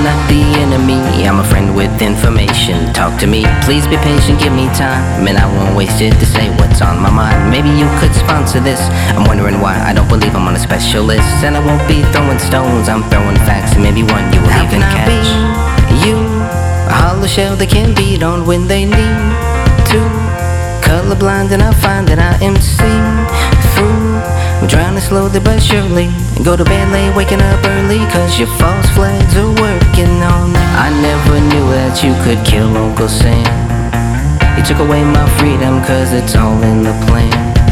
not the enemy, I'm a friend with information. Talk to me, please be patient, give me time, and I won't waste it to say what's on my mind. Maybe you could sponsor this. I'm wondering why I don't believe I'm on a special list. And I won't be throwing stones, I'm throwing facts, and maybe one you will even catch. How can I be you? A hollow shell they can beat on when they need to. Colorblind and I find that I am seen through. I'm drowning slowly but surely. Go to bed late, waking up early, cause your false flags are working on me. I never knew that you could kill Uncle Sam. You took away my freedom cause it's all in the plan.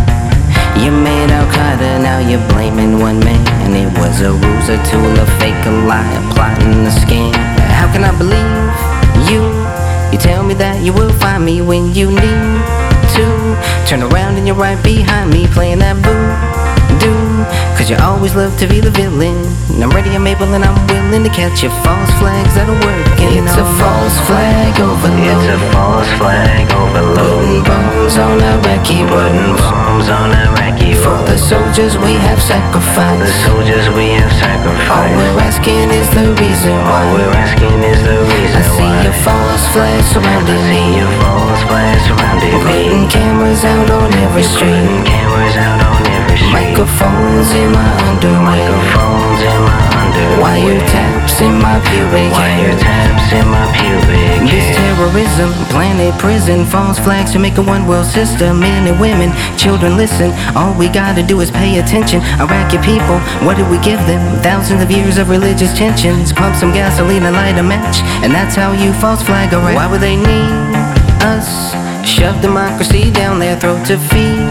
You made Al-Qaeda, now you're blaming one man. It was a ruse, a tool, a fake, a lie, a plot and a scam. How can I believe you? You tell me that you will find me when you need to. Turn around and you're right behind me playing that voodoo. Cause you always love to be the villain. And I'm ready, I'm able, and I'm willing to catch your false flags that'll work. It's a false flag overload. It's a false flag overload. Putting bombs on Iraqi Putting bombs on Iraqi for the soldiers we have sacrificed. The soldiers we have All sacrificed. we're asking is the reason why. All we're asking is the reason I see why. your false flags surrounding I see me. your false flags surrounding me. Putting cameras out on every street. Putting cameras out on every street. Microphones in my underwear. Microphones in my underwear. Wiretaps in my pubic hair. Wiretaps in my pubic This hair. terrorism, planet prison, false flags to make a one world system. Men and women, children listen. All we gotta do is pay attention. Iraqi people, what did we give them? Thousands of years of religious tensions. Pump some gasoline and light a match, and that's how you false flag Iraq. Why would they need us? Shove democracy down their throat to feed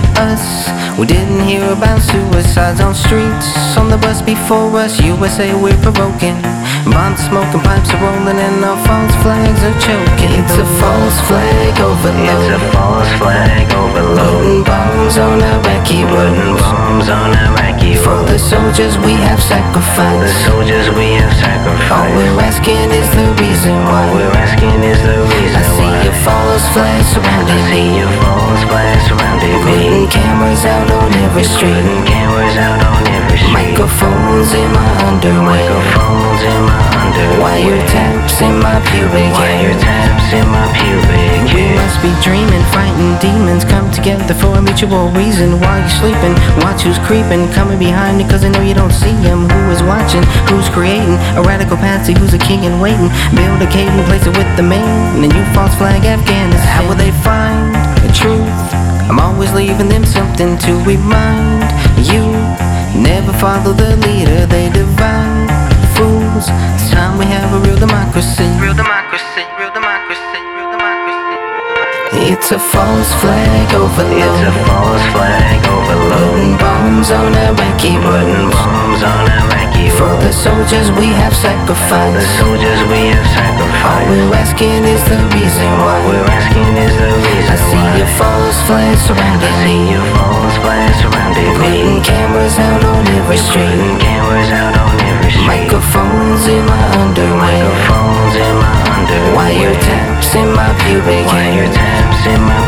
us. We didn't hear about suicides on streets. On the bus before us, USA we're provoking. Bombs smoking, pipes are rolling, and our false flags are choking. It's a false flag overload. It's a false flag overload. Putting bombs on Iraqi Putting roads bombs on Iraqi for the roads. soldiers we have The sacrificed. soldiers we have All sacrificed. we're asking is the reason All why. we're asking is the reason I see why. your false flags I surrounding see me. your false flags surrounding Putting me. cameras out on every street. Putting cameras out on every street. Microphones in my underwear. Microphones in my underwear. Wiretaps in my pubic hair. Wiretaps in my pubic We hair. must be dreaming, fighting demons. Come together for a mutual reason. While you're sleeping, watch who's creeping. Coming behind you cause I know you don't see him. Who is watching, who's creating a radical patsy, who's a king and waiting. Build a cave and place it with the man. And you false flag Afghanistan. How will they find the truth? I'm always leaving them something to remind you. Never follow the leader, they divide fools. It's time we have a real democracy. Real democracy, real democracy, real democracy. It's a false flag overload. It's a false flag overload. Putting bombs on Iraqi Putting roads bombs on Iraqi for the roads. soldiers we have The sacrificed. soldiers we have All sacrificed. we're asking is the reason All why. we're asking is the reason I see why. your false flags I surrounding see me. your false flags surrounding Putting me. cameras out on every street. Putting cameras out on every street. Microphones in my underwear. Microphones in my underwear. Wiretaps in my pubic hair. Wiretaps in my